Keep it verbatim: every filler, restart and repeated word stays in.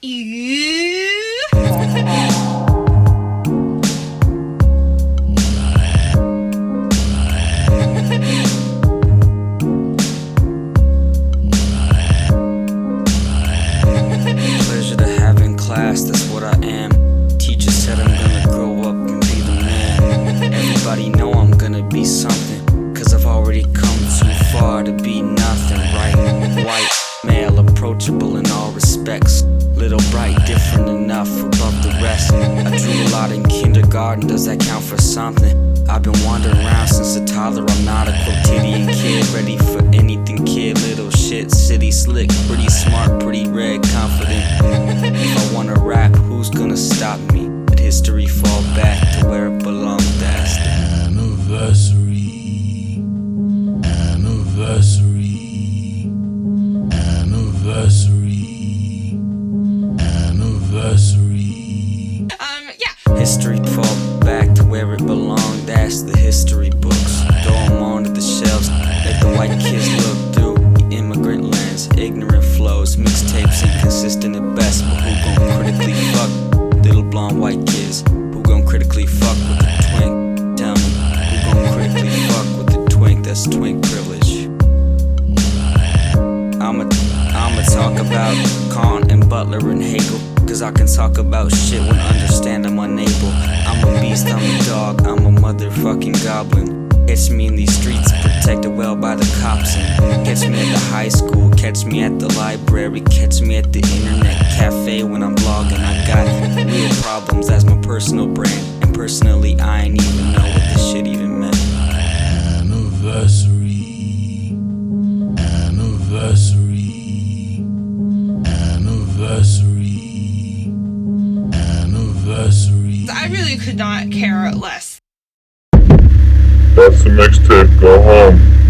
You. Pleasure to have in class, that's what I am. Teacher said I'm gonna grow up and be the man. Everybody know I'm gonna be something, cause I've already come too far to be nothing, right? White, male, approachable in all respects. Little bright, different enough above the rest. I drew a lot in kindergarten, does that count for something? I've been wandering around since a toddler, I'm not a quotidian kid. Ready for anything, kid, little shit, city slick. Pretty smart, pretty red, confident. If I wanna rap, who's gonna stop me? Let history fall back to where it belonged, that's the Anniversary, anniversary, anniversary, anniversary. Um, yeah. History fall back to where it belonged, that's the history books. Throw them onto the shelves, let the white kids look through the immigrant lens. Ignorant flows, mixtapes inconsistent at best. But who gon' critically fuck little blonde white kids? Who gon' critically fuck with the twink? Tell me, who gon' critically fuck with the twink? That's twink privilege. I'ma, I'ma talk about Kant and Butler and Hegel, cause I can talk about shit when understand I'm unable. I'm a beast, I'm a dog, I'm a motherfucking goblin. Catch me in these streets, protected well by the cops. And catch me at the high school, catch me at the library, catch me at the internet cafe when I'm blogging. I got real problems, that's my personal brand. And personally, I ain't even know what this shit even meant. Anniversary, anniversary, anniversary, anniversary. I really could not care less. That's the mixtape. Go home.